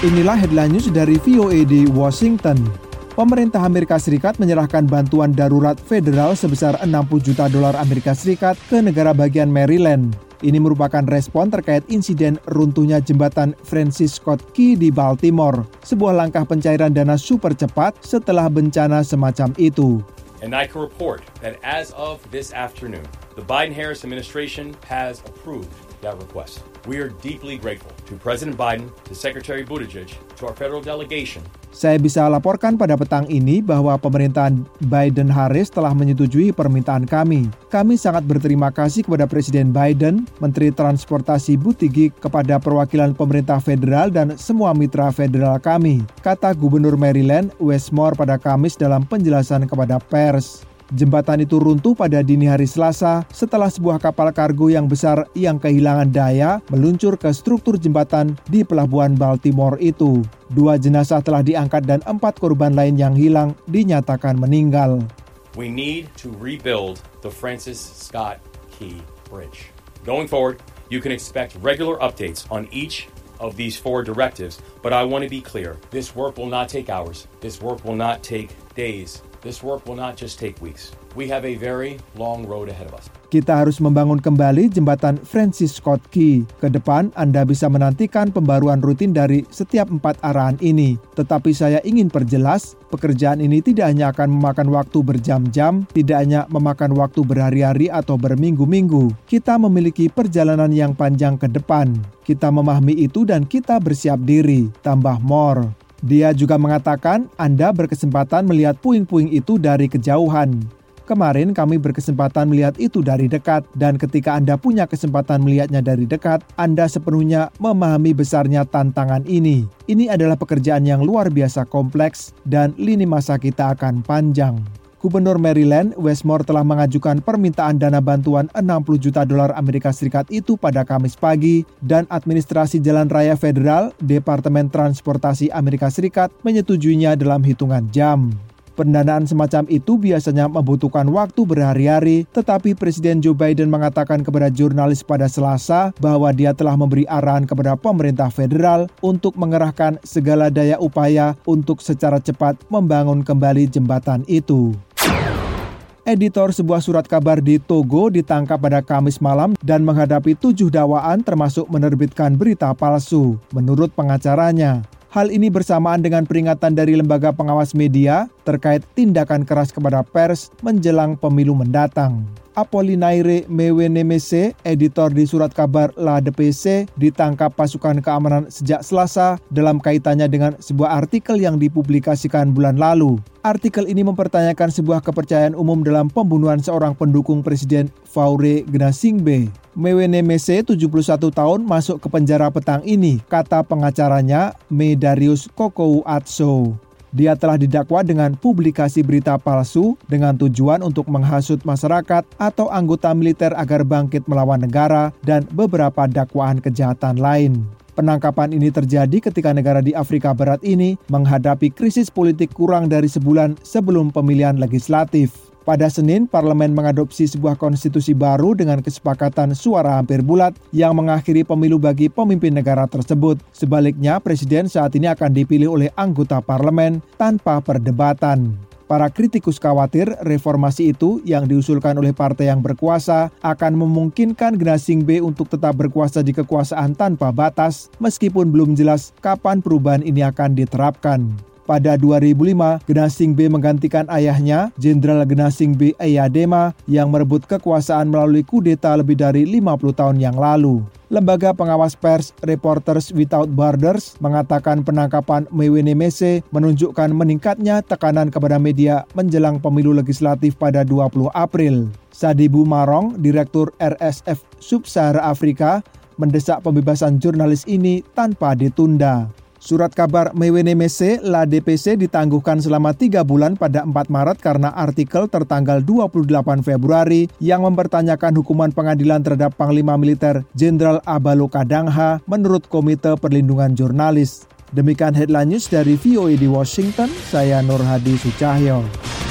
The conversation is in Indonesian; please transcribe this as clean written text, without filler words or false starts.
Inilah headline news dari VOA di Washington. Pemerintah Amerika Serikat menyerahkan bantuan darurat federal sebesar 60 juta dolar Amerika Serikat ke negara bagian Maryland. Ini merupakan respon terkait insiden runtuhnya jembatan Francis Scott Key di Baltimore, sebuah langkah pencairan dana super cepat setelah bencana semacam itu. And I can report that as of this afternoon, the Biden-Harris administration has approved that request. We are deeply grateful to President Biden, to Secretary Buttigieg, to our federal delegation. Saya bisa laporkan pada petang ini bahwa pemerintahan Biden-Harris telah menyetujui permintaan kami. Kami sangat berterima kasih kepada Presiden Biden, Menteri Transportasi Buttigieg, kepada perwakilan pemerintah federal dan semua mitra federal kami, kata Gubernur Maryland Wes Moore pada Kamis dalam penjelasan kepada pers. Jembatan itu runtuh pada dini hari Selasa setelah sebuah kapal kargo yang besar yang kehilangan daya meluncur ke struktur jembatan di pelabuhan Baltimore itu. 2 jenazah telah diangkat dan 4 korban lain yang hilang dinyatakan meninggal. We need to rebuild the Francis Scott Key Bridge. Going forward, you can expect regular updates on each of these 4 directives, but I want to be clear. This work will not take hours. This work will not take days. This work will not just take weeks. We have a very long road ahead of us. Kita harus membangun kembali jembatan Francis Scott Key. Ke depan, Anda bisa menantikan pembaruan rutin dari setiap 4 arahan ini. Tetapi saya ingin perjelas, pekerjaan ini tidak hanya akan memakan waktu berjam-jam, tidak hanya memakan waktu berhari-hari atau berminggu-minggu. Kita memiliki perjalanan yang panjang ke depan. Kita memahami itu dan kita bersiap diri, tambah Moore. Dia juga mengatakan Anda berkesempatan melihat puing-puing itu dari kejauhan. Kemarin kami berkesempatan melihat itu dari dekat, dan ketika Anda punya kesempatan melihatnya dari dekat, Anda sepenuhnya memahami besarnya tantangan ini. Ini adalah pekerjaan yang luar biasa kompleks, dan lini masa kita akan panjang. Gubernur Maryland, Wes Moore telah mengajukan permintaan dana bantuan 60 juta dolar Amerika Serikat itu pada Kamis pagi, dan Administrasi Jalan Raya Federal, Departemen Transportasi Amerika Serikat menyetujuinya dalam hitungan jam. Pendanaan semacam itu biasanya membutuhkan waktu berhari-hari, tetapi Presiden Joe Biden mengatakan kepada jurnalis pada Selasa bahwa dia telah memberi arahan kepada pemerintah federal untuk mengerahkan segala daya upaya untuk secara cepat membangun kembali jembatan itu. Editor sebuah surat kabar di Togo ditangkap pada Kamis malam dan menghadapi 7 dakwaan termasuk menerbitkan berita palsu, menurut pengacaranya. Hal ini bersamaan dengan peringatan dari lembaga pengawas media terkait tindakan keras kepada pers menjelang pemilu mendatang. Apollinaire Mwenemese, editor di surat kabar La DPC, ditangkap pasukan keamanan sejak Selasa dalam kaitannya dengan sebuah artikel yang dipublikasikan bulan lalu. Artikel ini mempertanyakan sebuah kepercayaan umum dalam pembunuhan seorang pendukung Presiden Faure Gnassingbé. Mwenemese, 71 tahun, masuk ke penjara petang ini, kata pengacaranya Medarius Kokou Atso. Dia telah didakwa dengan publikasi berita palsu dengan tujuan untuk menghasut masyarakat atau anggota militer agar bangkit melawan negara dan beberapa dakwaan kejahatan lain. Penangkapan ini terjadi ketika negara di Afrika Barat ini menghadapi krisis politik kurang dari sebulan sebelum pemilihan legislatif. Pada Senin, parlemen mengadopsi sebuah konstitusi baru dengan kesepakatan suara hampir bulat yang mengakhiri pemilu bagi pemimpin negara tersebut. Sebaliknya, presiden saat ini akan dipilih oleh anggota parlemen tanpa perdebatan. Para kritikus khawatir reformasi itu yang diusulkan oleh partai yang berkuasa akan memungkinkan Gnassingbé untuk tetap berkuasa di kekuasaan tanpa batas, meskipun belum jelas kapan perubahan ini akan diterapkan. Pada 2005, Gnassingbé menggantikan ayahnya, Jenderal Gnassingbé Eyadema, yang merebut kekuasaan melalui kudeta lebih dari 50 tahun yang lalu. Lembaga pengawas pers Reporters Without Borders mengatakan penangkapan Mwenemese menunjukkan meningkatnya tekanan kepada media menjelang pemilu legislatif pada 20 April. Sadibou Marong, Direktur RSF Sub-Sahara Afrika, mendesak pembebasan jurnalis ini tanpa ditunda. Surat kabar Mwenemese La DPC ditangguhkan selama 3 bulan pada 4 Maret karena artikel tertanggal 28 Februari yang mempertanyakan hukuman pengadilan terhadap Panglima Militer Jenderal Abalo Kadangha menurut Komite Perlindungan Jurnalis. Demikian headline news dari VOA di Washington, saya Nur Hadi Sucahyo.